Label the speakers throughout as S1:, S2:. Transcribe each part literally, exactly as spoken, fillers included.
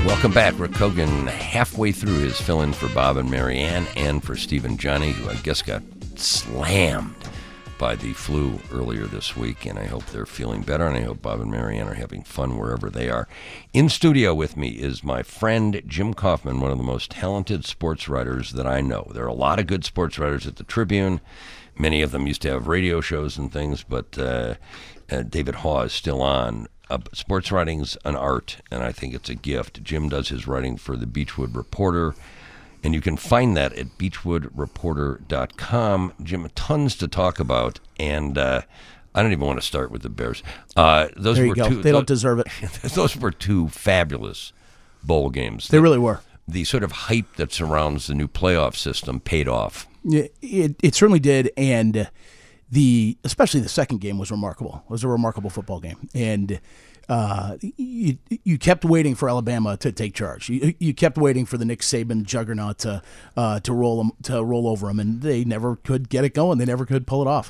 S1: Welcome back. Rick Kogan halfway through his fill-in for Bob and Marianne and for Steve and Johnny, who I guess got slammed by the flu earlier this week, and I hope they're feeling better, and I hope Bob and Marianne are having fun wherever they are. In studio with me is my friend Jim Kaufman, one of the most talented sports writers that I know. There are a lot of good sports writers at the Tribune. Many of them used to have radio shows and things, but uh, uh, David Haw is still on. Uh, sports writing's an art, and I think it's a gift. Jim does his writing for the Beechwood Reporter, and you can find that at beechwood reporter dot com. Jim, tons to talk about, and uh, I don't even want to start with the Bears. Uh, those
S2: there you
S1: were
S2: go.
S1: Two,
S2: they don't
S1: those,
S2: deserve it.
S1: Those were two fabulous bowl games.
S2: They
S1: the,
S2: really were.
S1: The sort of hype that surrounds the new playoff system paid off.
S2: It, it, it certainly did, and the especially the second game was remarkable. It was a remarkable football game, and uh, you you kept waiting for Alabama to take charge. You, you kept waiting for the Nick Saban juggernaut to uh, to roll them, to roll over them, and they never could get it going. They never could pull it off.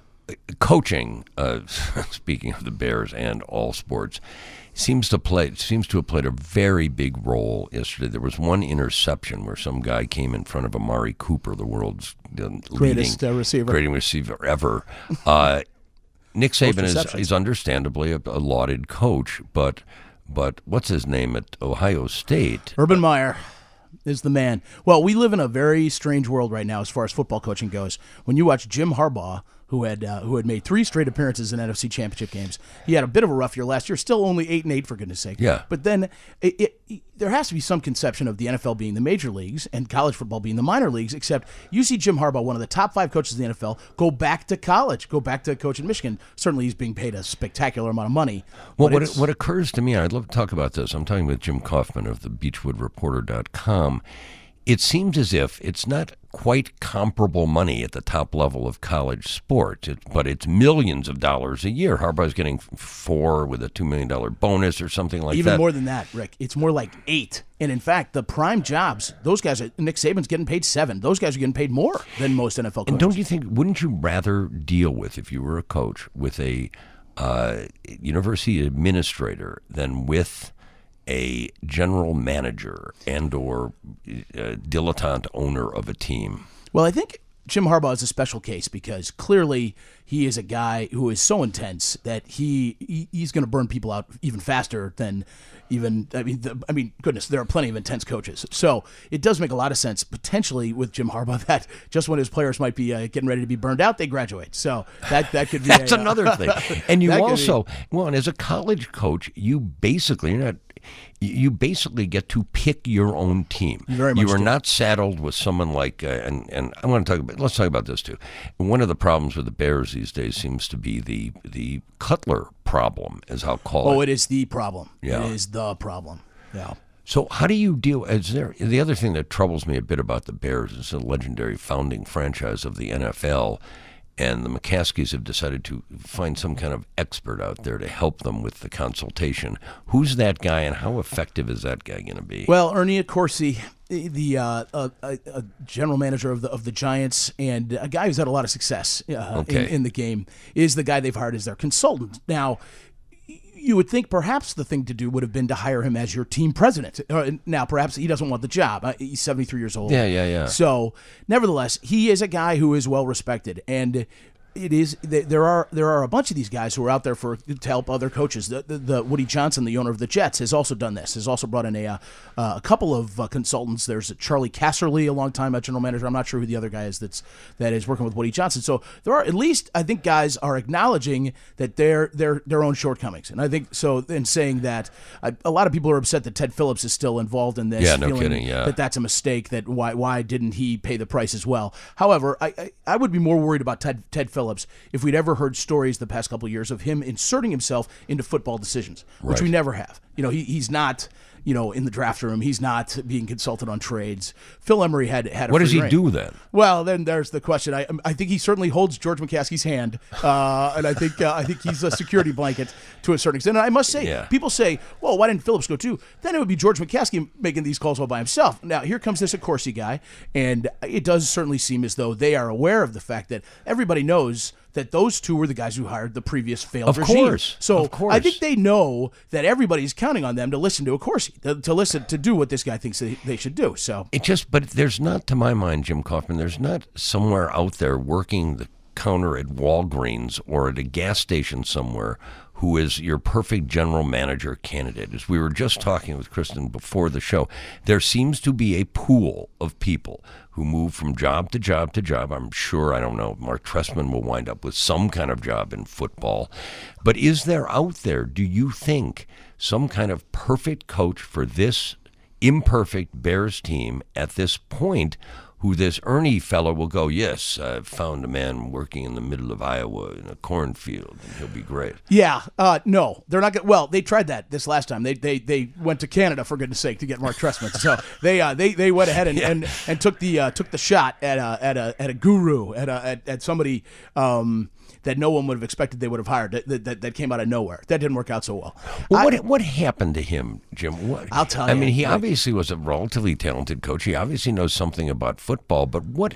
S1: Coaching, uh, speaking of the Bears and all sports, seems to play seems to have played a very big role yesterday. There was one interception where some guy came in front of Amari Cooper, the world's uh,
S2: greatest
S1: leading,
S2: uh, receiver,
S1: greatest receiver ever. Uh, Nick Saban is, is understandably a, a lauded coach, but but what's his name at Ohio State?
S2: Urban Meyer is the man. Well, we live in a very strange world right now as far as football coaching goes. When you watch Jim Harbaugh, who had uh, who had made three straight appearances in N F C Championship games. He had a bit of a rough year last year, still only eight and eight for goodness sake.
S1: Yeah.
S2: But then it, it, it, there has to be some conception of the N F L being the major leagues and college football being the minor leagues. Except you see Jim Harbaugh, one of the top five coaches in the N F L, go back to college, go back to coach in Michigan. Certainly, he's being paid a spectacular amount of money.
S1: Well, what what occurs to me, and I'd love to talk about this. I'm talking with Jim Kaufman of the beechwood reporter dot com. It seems as if it's not quite comparable money at the top level of college sport, it, but it's millions of dollars a year. Harbaugh's getting four with a two million dollars bonus or something like
S2: Even
S1: that.
S2: Even more than that, Rick. It's more like eight. And in fact, the prime jobs, those guys, Nick Saban's getting paid seven. Those guys are getting paid more than most N F L coaches.
S1: And don't you think, wouldn't you rather deal with, if you were a coach, with a uh, university administrator than with a general manager and or uh, dilettante owner of a team?
S2: Well, I think Jim Harbaugh is a special case because clearly he is a guy who is so intense that he, he he's going to burn people out even faster than even I mean the, I mean goodness, there are plenty of intense coaches. So it does make a lot of sense potentially with Jim Harbaugh that just when his players might be uh, getting ready to be burned out, they graduate. So that that could be
S1: that's
S2: a,
S1: another thing. And you also
S2: be,
S1: well, and as a college coach, you basically you're not. You basically get to pick your own team.
S2: You very much
S1: You are
S2: do.
S1: not saddled with someone like, uh, and and I want to talk about. Let's talk about this too. One of the problems with the Bears these days seems to be the the Cutler problem, as I'll call it.
S2: Oh, it is the problem.
S1: Yeah.
S2: It is the problem. Yeah.
S1: So how do you deal? Is there the other thing that troubles me a bit about the Bears is the legendary founding franchise of the N F L. And the McCaskies have decided to find some kind of expert out there to help them with the consultation. Who's that guy, and how effective is that guy going to be?
S2: Well, Ernie Accorsi, the uh, uh, uh, general manager of the of the Giants, and a guy who's had a lot of success uh,
S1: Okay.
S2: in, in the game, is the guy they've hired as their consultant. Now, you would think perhaps the thing to do would have been to hire him as your team president. Uh, now, perhaps he doesn't want the job. Uh, he's seventy-three years old.
S1: Yeah, yeah, yeah.
S2: So, nevertheless, he is a guy who is well respected, and it is there are there are a bunch of these guys who are out there for to help other coaches. The, the, the Woody Johnson, the owner of the Jets, has also done this. Has also brought in a uh, a couple of uh, consultants. There's Charlie Casserly, a longtime uh, general manager. I'm not sure who the other guy is that's that is working with Woody Johnson. So there are at least I think guys are acknowledging that they're their their own shortcomings, and I think so. In saying that, I, a lot of people are upset that Ted Phillips is still involved in this.
S1: Yeah, no
S2: feeling
S1: kidding. Yeah,
S2: that that's a mistake. That why why didn't he pay the price as well? However, I I, I would be more worried about Ted Ted Phillips if we'd ever heard stories the past couple of years of him inserting himself into football decisions, which
S1: Right.
S2: we never have. You know, he, he's not, you know, in the draft room. He's not being consulted on trades. Phil Emery had had. A
S1: what does
S2: free
S1: he
S2: rein.
S1: do then?
S2: Well, then there's the question. I I think he certainly holds George McCaskey's hand, uh, and I think uh, I think he's a security blanket to a certain extent. And I must say,
S1: Yeah.
S2: people say, "Well, why didn't Phillips go too?" Then it would be George McCaskey making these calls all by himself. Now here comes this Accorsi guy, and it does certainly seem as though they are aware of the fact that everybody knows that those two were the guys who hired the previous failed
S1: Of
S2: regime.
S1: course.
S2: So
S1: Of course.
S2: I think they know that everybody's counting on them to listen to Accorsi, to, to listen to do what this guy thinks they, they should do. So
S1: It just, but there's not, to my mind, Jim Kaufman, there's not somewhere out there working the counter at Walgreens or at a gas station somewhere who is your perfect general manager candidate. As we were just talking with Kristen before the show, there seems to be a pool of people who move from job to job to job. I'm sure, I don't know, Mark Trestman will wind up with some kind of job in football. But is there out there, do you think, some kind of perfect coach for this imperfect Bears team at this point, who this Ernie fellow will go, yes, I've found a man working in the middle of Iowa in a cornfield, and he'll be great.
S2: yeah, uh, no, they're not. Go- well, they tried that this last time. They they they went to Canada, for goodness sake, to get Mark Trestman. So they uh, they they went ahead and,
S1: Yeah.
S2: and, and took the uh, took the shot at a at a at a guru at a, at, at somebody. Um, that no one would have expected they would have hired, that, that, that came out of nowhere. That didn't work out so well.
S1: Well,
S2: I-
S1: what what happened to him, Jim? What,
S2: I'll tell
S1: I
S2: you.
S1: mean, he
S2: Right.
S1: obviously was a relatively talented coach. He obviously knows something about football, but what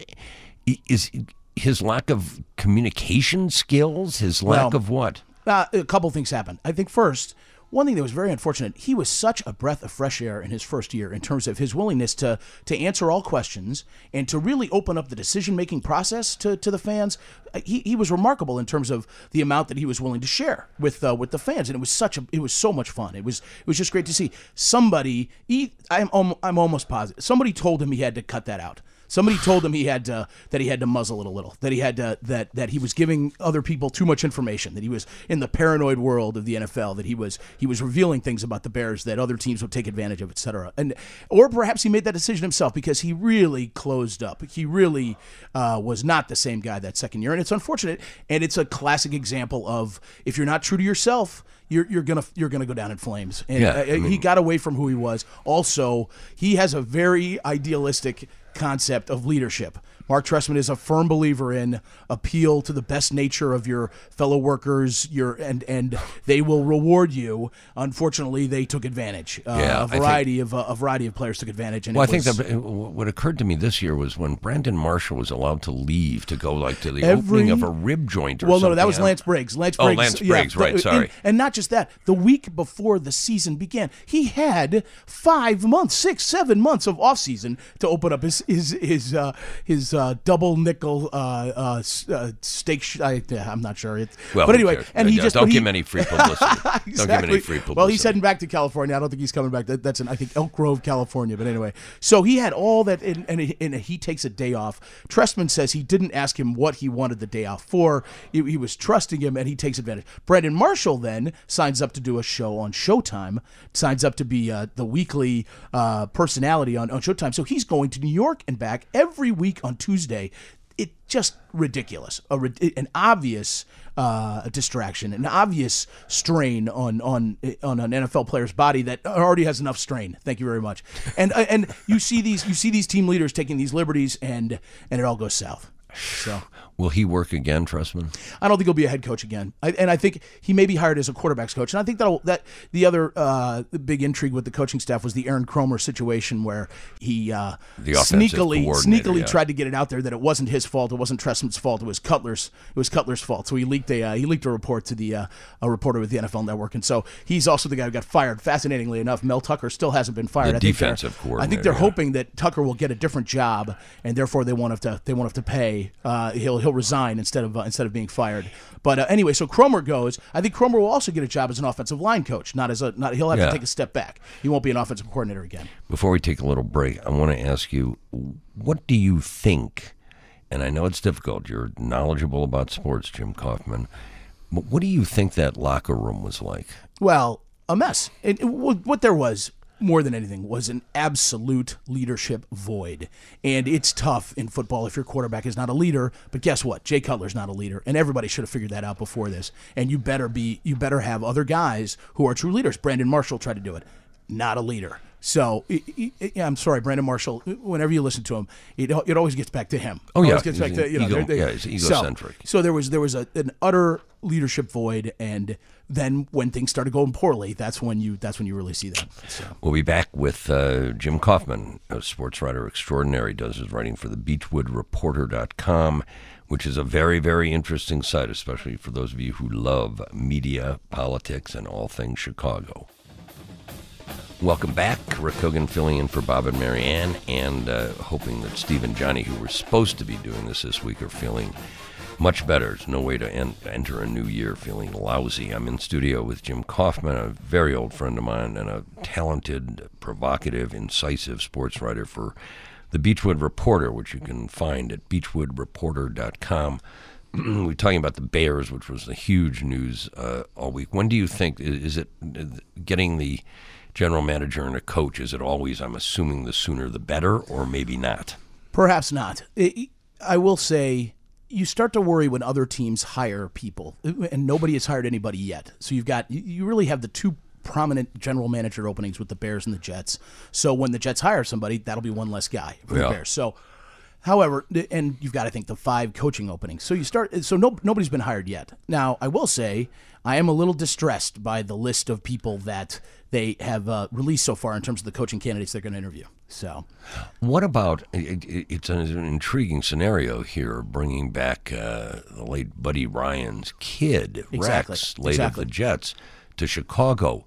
S1: is his lack of communication skills? His lack
S2: Well,
S1: of what?
S2: Uh, a couple things happened. I think first, one thing that was very unfortunate, he was such a breath of fresh air in his first year in terms of his willingness to to answer all questions and to really open up the decision-making process to, to the fans. Uh, He, he was remarkable in terms of the amount that he was willing to share with uh, with the fans, and it was such a it was so much fun. It was it was just great to see somebody. He, I'm almo- I'm almost positive somebody told him he had to cut that out. Somebody told him he had to, that he had to muzzle it a little, that he had to, that that he was giving other people too much information, that he was in the paranoid world of the N F L, that he was he was revealing things about the Bears that other teams would take advantage of, et cetera. And or perhaps he made that decision himself because he really closed up. He really uh, was not the same guy that second year, and it's unfortunate. And it's a classic example of if you're not true to yourself, you're you're gonna you're gonna go down in flames. And
S1: Yeah,
S2: uh,
S1: I mean-
S2: he got away from who he was. Also, he has a very idealistic concept of leadership. Mark Trestman is a firm believer in appeal to the best nature of your fellow workers, your and and they will reward you. Unfortunately, they took advantage. Uh,
S1: Yeah,
S2: a
S1: I think-
S2: variety of uh, a variety of players took advantage. And
S1: Well, I
S2: it
S1: think
S2: was,
S1: that what occurred to me this year was when Brandon Marshall was allowed to leave to go like to the
S2: Every-
S1: opening of a rib joint or
S2: well,
S1: something.
S2: no, that was
S1: I'm-
S2: Lance Briggs. Lance
S1: Oh,
S2: Briggs.
S1: Lance
S2: yeah,
S1: Briggs, right,
S2: the-
S1: sorry.
S2: And, and not just that, the week before the season began, he had five months, six, seven months of off season to open up his his his uh, his uh, double nickel uh, uh, s- uh, steak. Sh- I, I'm not sure. It,
S1: Well,
S2: but
S1: who
S2: anyway,
S1: cares?
S2: and he
S1: Yeah,
S2: just
S1: don't
S2: but he-
S1: give him any free publicity.
S2: exactly.
S1: Don't give him any free publicity.
S2: Well, he's heading back to California. I don't think he's coming back. That, that's in, I think, Elk Grove, California. But anyway, so he had all that, and, and, he, and he takes a day off. Trestman says he didn't ask him what he wanted the day off for. He, he was trusting him, and he takes advantage. Brandon Marshall then signs up to do a show on Showtime, signs up to be uh, the weekly uh, personality on, on Showtime. So he's going to New York and back every week on Tuesday. It just ridiculous, a, rid- an obvious uh, distraction, an obvious strain on on on an N F L player's body that already has enough strain. Thank you very much. And uh, and you see these you see these team leaders taking these liberties, and and it all goes south. So
S1: Will he work again, Trestman?
S2: I don't think he'll be a head coach again. I, and I think he may be hired as a quarterbacks coach. And I think that'll, that the other uh, big intrigue with the coaching staff was the Aaron Kromer situation where he uh,
S1: The offensive
S2: sneakily
S1: coordinator,
S2: sneakily
S1: yeah.
S2: tried to get it out there that it wasn't his fault. It wasn't Trestman's fault. It was Cutler's. It was Cutler's fault. So he leaked a uh, he leaked a report to the uh, a reporter with the N F L Network. And so he's also the guy who got fired. Fascinatingly enough, Mel Tucker still hasn't been fired.
S1: The
S2: I think they're-
S1: defensive
S2: I think
S1: coordinator,
S2: they're
S1: yeah.
S2: hoping that Tucker will get a different job, and therefore they won't have to they won't have to pay. Uh, he'll he'll resign instead of uh, instead of being fired. But uh, anyway, so Kromer goes. I think Kromer will also get a job as an offensive line coach. Not as a not. He'll have
S1: Yeah.
S2: to take a step back. He won't be an offensive coordinator again.
S1: Before we take a little break, I want to ask you, what do you think, and I know it's difficult, you're knowledgeable about sports, Jim Kaufman, but what do you think that locker room was like?
S2: Well, a mess. It, it- what there was, more than anything, was an absolute leadership void. And it's tough in football if your quarterback is not a leader. But guess what? Jay Cutler's not a leader, and everybody should have figured that out before this. And you better be, you better have other guys who are true leaders. Brandon Marshall tried to do it. Not a leader. So it, it, it- yeah, I'm sorry, Brandon Marshall. Whenever you listen to him, it, it always gets back to him.
S1: Oh, yeah.
S2: Always gets back
S1: He's
S2: to
S1: an
S2: you know.
S1: ego-
S2: they- they-
S1: yeah, he's
S2: so-
S1: egocentric.
S2: So, there was there was a, an utter leadership void, and then when things started going poorly, that's when you that's when you really see that. So.
S1: We'll be back with uh, Jim Kaufman, a sports writer extraordinary, does his writing for the beechwood reporter dot com. which is a very, very interesting site, especially for those of you who love media, politics, and all things Chicago. Welcome back. Rick Hogan filling in for Bob and Marianne, and uh, hoping that Steve and Johnny, who were supposed to be doing this this week, are feeling much better. There's no way to en- enter a new year feeling lousy. I'm in studio with Jim Kaufman, a very old friend of mine and a talented, provocative, incisive sports writer for the Beechwood Reporter, which you can find at beechwood reporter dot com. We're talking about the Bears, which was the huge news uh, all week. When do you think, is it getting the general manager and a coach, is it always, I'm assuming, the sooner the better, or maybe not?
S2: Perhaps not. It, I will say, you start to worry when other teams hire people, and nobody has hired anybody yet. So you've got, you really have the two prominent general manager openings with the Bears and the Jets. So when the Jets hire somebody, that'll be one less guy for
S1: yeah.
S2: the Bears. So, however, and you've got, I think, the five coaching openings. So you start. So no, nobody's been hired yet. Now, I will say, I am a little distressed by the list of people that they have uh, released so far in terms of the coaching candidates they're going to interview. So,
S1: what about? It, it, it's an, an intriguing scenario here, bringing back uh, the late Buddy Ryan's kid,
S2: exactly.
S1: Rex, late
S2: exactly.
S1: of the Jets, to Chicago.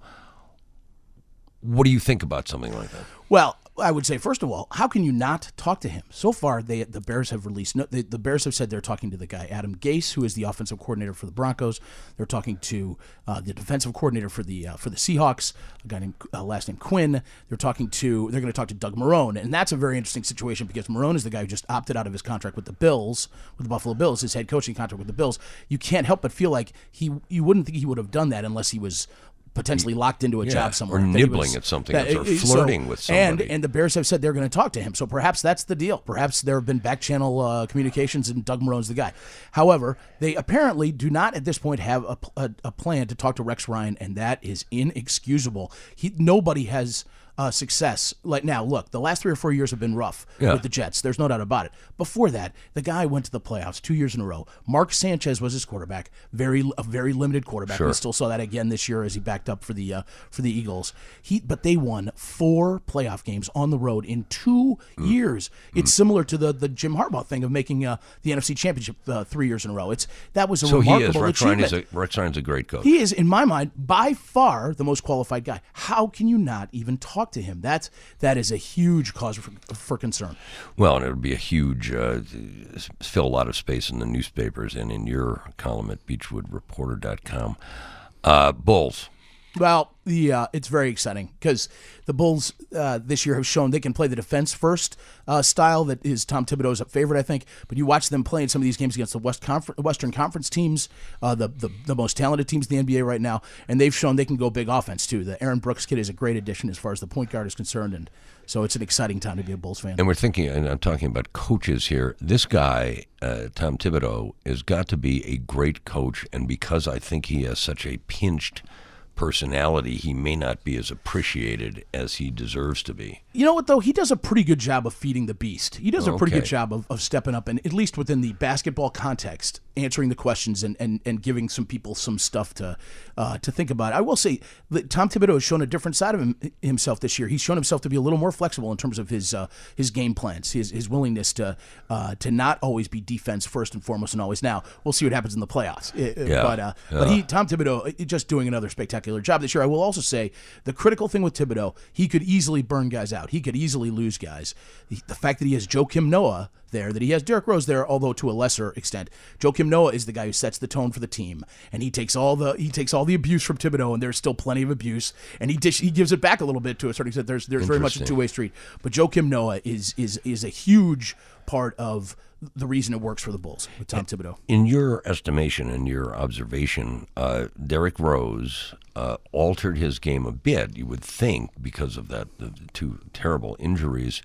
S1: What do you think about something like that?
S2: Well, I would say, first of all, how can you not talk to him? So far, they the Bears have released, no, the, the Bears have said they're talking to the guy, Adam Gase, who is the offensive coordinator for the Broncos. They're talking to uh, the defensive coordinator for the uh, for the Seahawks, a guy named, uh, last name Quinn. They're talking to, they're going to talk to Doug Marrone, and that's a very interesting situation because Marrone is the guy who just opted out of his contract with the Bills, with the Buffalo Bills, his head coaching contract with the Bills. You can't help but feel like he, you wouldn't think he would have done that unless he was potentially locked into a
S1: yeah,
S2: job somewhere.
S1: Or nibbling
S2: was,
S1: at something
S2: that,
S1: else, or flirting
S2: so,
S1: with somebody.
S2: And, and the Bears have said they're going to talk to him. So perhaps that's the deal. Perhaps there have been back-channel uh, communications and Doug Marrone's the guy. However, they apparently do not at this point have a, a, a plan to talk to Rex Ryan, and that is inexcusable. He, nobody has uh, success. Like now, look, the last three or four years have been rough
S1: yeah.
S2: with the Jets. There's no doubt about it. Before that, the guy went to the playoffs two years in a row. Mark Sanchez was his quarterback, very a very limited quarterback.
S1: Sure.
S2: We still saw that again this year as he backed up for the uh, for the Eagles. He, but they won four playoff games on the road in two mm. years. It's mm. similar to the the Jim Harbaugh thing of making uh, the N F C Championship uh, three years in a row. It's that was a
S1: so
S2: remarkable
S1: he is. Rex
S2: achievement.
S1: Ryan is a, Rex Ryan's a great coach.
S2: He is, in my mind, by far the most qualified guy. How can you not even talk to him? That's that is a huge cause for, for concern.
S1: Well, and it would be a huge uh, fill a lot of space in the newspapers and in your column at beechwood reporter dot com. Uh, Bulls.
S2: Well, the uh, it's very exciting because the Bulls uh, this year have shown they can play the defense first uh, style that is Tom Thibodeau's favorite, I think. But you watch them play in some of these games against the West Confer- Western Conference teams, uh, the, the the most talented teams in the N B A right now, and they've shown they can go big offense too. The Aaron Brooks kid is a great addition as far as the point guard is concerned, and so it's an exciting time to be a Bulls fan.
S1: And we're thinking, and I'm talking about coaches here. This guy, uh, Tom Thibodeau, has got to be a great coach, and because I think he has such a pinched personality, he may not be as appreciated as he deserves to be.
S2: You know what, though? He does a pretty good job of feeding the beast. He does a pretty
S1: Okay.
S2: good job of, of stepping up, and at least within the basketball context, answering the questions and, and, and giving some people some stuff to uh, to think about. I will say that Tom Thibodeau has shown a different side of him, himself this year. He's shown himself to be a little more flexible in terms of his uh, his game plans, his his willingness to uh, to not always be defense first and foremost and always. Now, we'll see what happens in the playoffs.
S1: Yeah.
S2: But, uh,
S1: yeah.
S2: but he, Tom Thibodeau, just doing another spectacular job this year. I will also say the critical thing with Thibodeau, he could easily burn guys out. He could easily lose guys. The, the fact that he has Joakim Noah there, that he has Derrick Rose there, although to a lesser extent. Joakim Noah is the guy who sets the tone for the team, and he takes all the he takes all the abuse from Thibodeau, and there's still plenty of abuse, and he dish, he gives it back a little bit to a certain extent. There's there's very much a two way street, but Joakim Noah is is is a huge part of the reason it works for the Bulls with Tom Thibodeau.
S1: In your estimation and your observation, uh, Derrick Rose uh, altered his game a bit, you would think, because of that the two terrible injuries.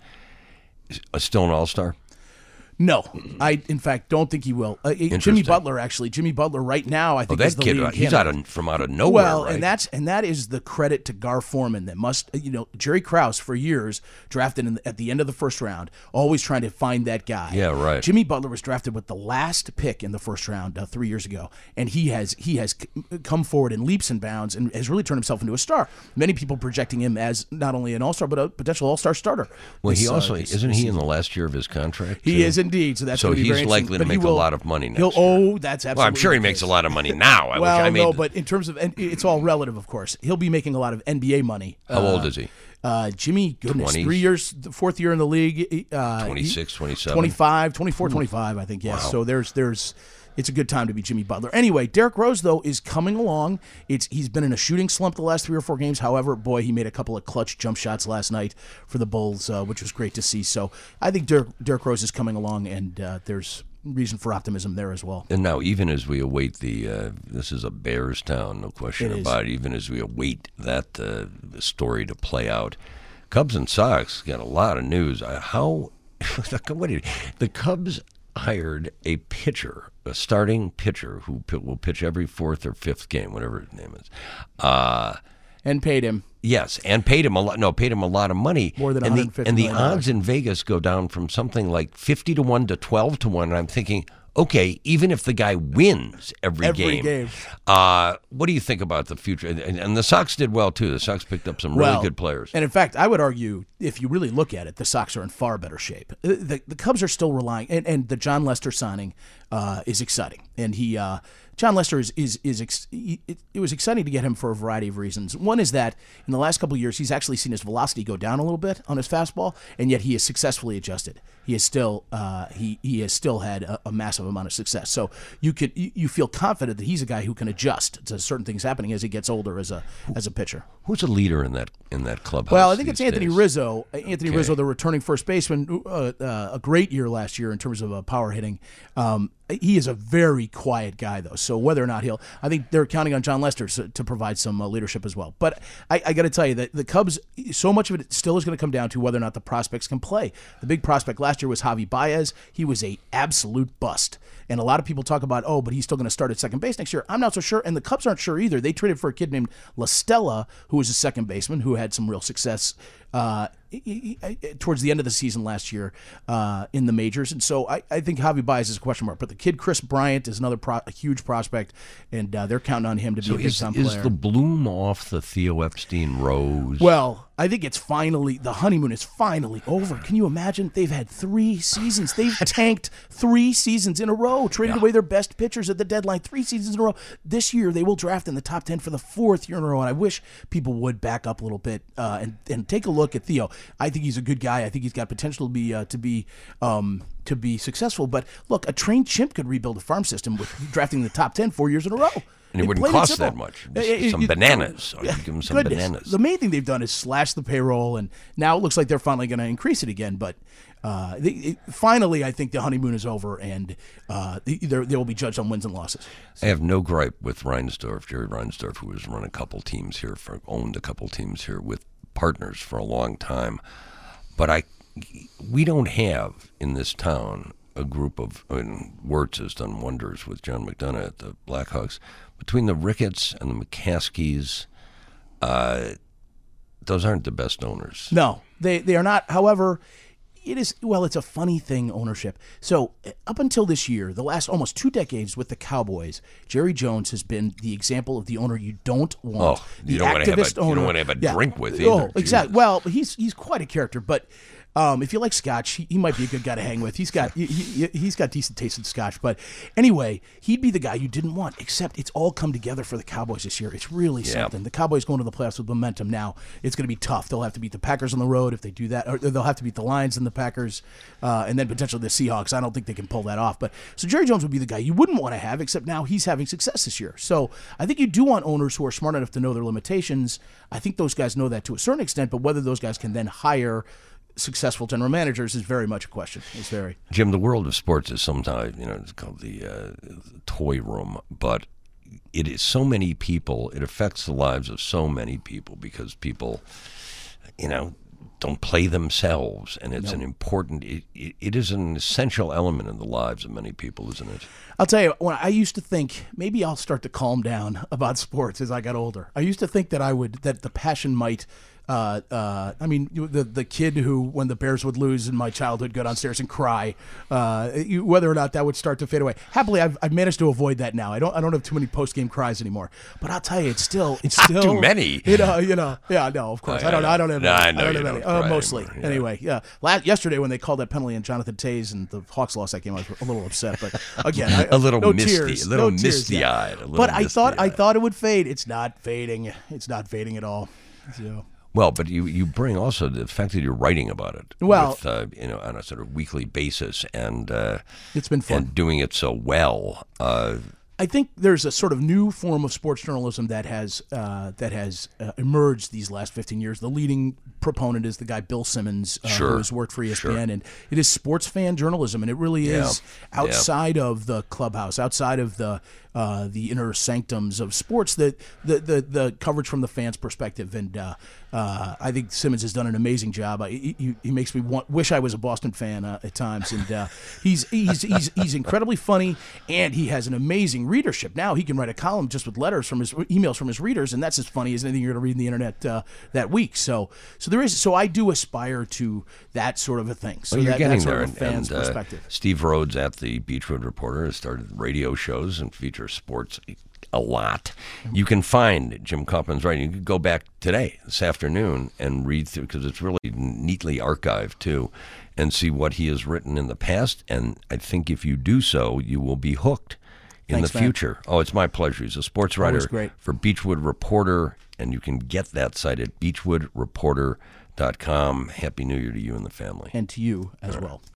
S1: Is, uh, still an all-star?
S2: No, I in fact don't think he will. Uh, Jimmy Butler, actually, Jimmy Butler, right now, I think
S1: oh, that
S2: is the
S1: kid,
S2: leading
S1: he's
S2: candidate.
S1: out of from out of nowhere.
S2: Well,
S1: right?
S2: and that's and that is the credit to Gar Forman that must, you know, Jerry Krause for years drafted in the, at the end of the first round, always trying to find that guy.
S1: Yeah, right.
S2: Jimmy Butler was drafted with the last pick in the first round uh, three years ago, and he has he has c- come forward in leaps and bounds and has really turned himself into a star. Many people projecting him as not only an all-star but a potential all-star starter.
S1: Well,
S2: this,
S1: he also
S2: uh, this,
S1: isn't
S2: this
S1: he
S2: season.
S1: in the last year of his contract?
S2: He
S1: too?
S2: is in Indeed. So that's
S1: so
S2: going to be
S1: he's
S2: very
S1: likely to
S2: But he
S1: make
S2: will-
S1: a lot of money next
S2: he'll,
S1: year.
S2: Oh, that's absolutely
S1: Well, I'm sure he
S2: the
S1: makes a
S2: case.
S1: lot of money now. I
S2: Well,
S1: wish I made
S2: no,
S1: the-
S2: but in terms of, and it's all relative, of course. He'll be making a lot of N B A money.
S1: How
S2: Uh,
S1: old is he?
S2: Uh, Jimmy, goodness,
S1: twenties?
S2: three years, the fourth year in the league. Uh,
S1: twenty-six, twenty-seven
S2: twenty-five, twenty-four, twenty-five, I think, yes.
S1: Wow.
S2: So there's, there's, it's a good time to be Jimmy Butler. Anyway, Derrick Rose, though, is coming along. It's He's been in a shooting slump the last three or four games. However, boy, he made a couple of clutch jump shots last night for the Bulls, uh, which was great to see. So I think Derrick, Derrick Rose is coming along, and uh, there's reason for optimism there as well.
S1: And now, even as we await the, uh, this is a Bears town, no question
S2: It is.
S1: about it. Even as we await that uh, story to play out, Cubs and Sox got a lot of news. Uh, how, what did the Cubs hired a pitcher, a starting pitcher who p- will pitch every fourth or fifth game, whatever his name is. Uh,
S2: And paid him.
S1: Yes, and paid him a lot. No, paid him a lot of money.
S2: More than
S1: and the,
S2: one hundred fifty
S1: And the
S2: million dollars.
S1: odds in Vegas go down from something like fifty to one to twelve to one. And I'm thinking, okay, even if the guy wins every,
S2: Every game.
S1: Uh, what do you think about the future? And, and the Sox did well too. The Sox picked up some really
S2: Well,
S1: good players.
S2: And in fact, I would argue, if you really look at it, the Sox are in far better shape. The, the, the Cubs are still relying, and, and the John Lester signing uh, is exciting. And he, uh, John Lester is is is ex- he, it, it was exciting to get him for a variety of reasons. One is that in the last couple of years, he's actually seen his velocity go down a little bit on his fastball, and yet he has successfully adjusted. He is still uh, he he has still had a, a massive amount of success. So you could you, you feel confident that he's a guy who can adjust to certain things happening as he gets older as a as a pitcher.
S1: Who's a leader in that in that clubhouse?
S2: Well, I think it's
S1: these
S2: Anthony
S1: days?
S2: Rizzo. Anthony
S1: Okay.
S2: Rizzo, the returning first baseman, uh, uh, a great year last year in terms of uh, power hitting. Um, he is a very quiet guy, though. So whether or not he'll, I think they're counting on John Lester to, to provide some uh, leadership as well. But I, I got to tell you that the Cubs, so much of it still is going to come down to whether or not the prospects can play. The big prospect last year was Javi Baez. He was a absolute bust. And a lot of people talk about, oh, but he's still going to start at second base next year. I'm not so sure, and the Cubs aren't sure either. They traded for a kid named La Stella, who was a second baseman, who had some real success uh, he- he- towards the end of the season last year uh, in the majors. And so I, I think Javi Baez is a question mark. But the kid Chris Bryant is another pro- a huge prospect, and uh, they're counting on him to be
S1: So
S2: a
S1: is,
S2: big-time
S1: is
S2: player.
S1: the bloom off the Theo Epstein rose?
S2: Well, I think it's finally, the honeymoon is finally over. Can you imagine? They've had three seasons. They've tanked three seasons in a row, traded
S1: Yeah.
S2: away their best pitchers at the deadline three seasons in a row. This year, they will draft in the top ten for the fourth year in a row, and I wish people would back up a little bit uh, and, and take a look at Theo. I think he's a good guy. I think he's got potential to be uh, to be um, to be successful. But look, a trained chimp could rebuild a farm system with drafting the top ten four years in a row.
S1: And it wouldn't
S2: plain and
S1: cost
S2: simple.
S1: that much.
S2: Uh, it-
S1: Some
S2: it-
S1: bananas. Or you give them some
S2: Goodness.
S1: bananas.
S2: The main thing they've done is slash the payroll, and now it looks like they're finally going to increase it again. But uh, they, it, finally, I think the honeymoon is over, and uh, they, they're- they will be judged on wins and losses.
S1: I have no gripe with Reinsdorf, Jerry Reinsdorf, who has run a couple teams here, for owned a couple teams here with partners for a long time. But I, we don't have in this town a group of, I mean, Wirtz has done wonders with John McDonough at the Blackhawks. Between the Ricketts and the McCaskies, uh, those aren't the best owners.
S2: No, they they are not. However, it is, well, it's a funny thing, ownership. So up until this year, the last almost two decades with the Cowboys, Jerry Jones has been the example of the owner you don't want.
S1: Oh,
S2: the
S1: you don't wanna have a-
S2: activist
S1: you don't
S2: owner.
S1: wanna have a
S2: Yeah.
S1: drink with
S2: Oh,
S1: either.
S2: exactly.
S1: Jesus.
S2: Well, he's he's quite a character, but um, if you like Scotch, he, he might be a good guy to hang with. He's got he, he, he's got decent taste in Scotch, but anyway, he'd be the guy you didn't want. Except it's all come together for the Cowboys this year. It's really
S1: Yeah.
S2: something. The Cowboys going to the playoffs with momentum now. It's going to be tough. They'll have to beat the Packers on the road if they do that, or they'll have to beat the Lions and the Packers, uh, and then potentially the Seahawks. I don't think they can pull that off. But so Jerry Jones would be the guy you wouldn't want to have, except now he's having success this year. So I think you do want owners who are smart enough to know their limitations. I think those guys know that to a certain extent, but whether those guys can then hire successful general managers is very much a question. It's very
S1: Jim, the world of sports is sometimes, you know, it's called the uh, toy room, but it is so many people, it affects the lives of so many people because people, you know, don't play themselves, and it's an important, it, it, it is an essential element in the lives of many people, isn't it?
S2: I'll tell you, when I used to think maybe I'll start to calm down about sports as I got older. I used to think that I would that the passion might Uh, uh, I mean, the the kid who, when the Bears would lose in my childhood, go downstairs and cry. Uh, you, whether or not that would start to fade away. Happily, I've, I've managed to avoid that now. I don't I don't have too many post game cries anymore. But I'll tell you, it's still it's
S1: Not
S2: still
S1: too many.
S2: You know, you know. Yeah, no, of course.
S1: I,
S2: I don't. I don't have.
S1: No,
S2: any.
S1: I know
S2: I don't
S1: you
S2: have any.
S1: don't
S2: Uh,
S1: cry
S2: mostly.
S1: anymore, yeah.
S2: Anyway, yeah. Last, yesterday when they called that penalty on Jonathan Tays and the Hawks lost that game, I was a little upset. But again, I,
S1: a little
S2: no
S1: misty,
S2: tears,
S1: a little
S2: no tears,
S1: misty
S2: yeah.
S1: eyed. A little
S2: But I thought I
S1: misty-eyed.
S2: thought it would fade. It's not fading. It's not fading at all. So.
S1: Well, but you, you bring also the fact that you're writing about it,
S2: Well-
S1: with, uh, you know, on a sort of weekly basis, and uh,
S2: It's been fun.
S1: and doing it so well. Uh,
S2: I think there's a sort of new form of sports journalism that has uh, that has uh, emerged these last fifteen years. The leading proponent is the guy Bill Simmons, uh,
S1: Sure.
S2: who has worked for E S P N,
S1: Sure.
S2: and it is sports fan journalism, and it really
S1: Yeah.
S2: is outside of the clubhouse, outside of the uh, the inner sanctums of sports. That the, the the coverage from the fans' perspective, and uh, uh, I think Simmons has done an amazing job. I, he, he- he makes me want, wish I was a Boston fan uh, at times, and uh, he's he's he's he's incredibly funny, and he has an amazing readership. Now he can write a column just with letters from his emails from his readers, and that's as funny as anything you're going to read on the internet uh, that week. So so there is so I do aspire to that sort of a thing. So
S1: well, you're
S2: that,
S1: getting
S2: that sort
S1: there,
S2: of a fan's
S1: and, and uh,
S2: perspective.
S1: Steve Rhodes at the Beachwood Reporter has started radio shows and feature sports a lot. You can find Jim Kaufman's writing. You can go back today, this afternoon, and read through, because it's really neatly archived too, and see what he has written in the past. And I think if you do so, you will be hooked in
S2: Thanks,
S1: the
S2: man.
S1: future. Oh, it's my pleasure. He's a sports writer
S2: Always great.
S1: for Beachwood Reporter, and you can get that site at beachwood reporter dot com. Happy New Year to you and the family.
S2: And to you as well.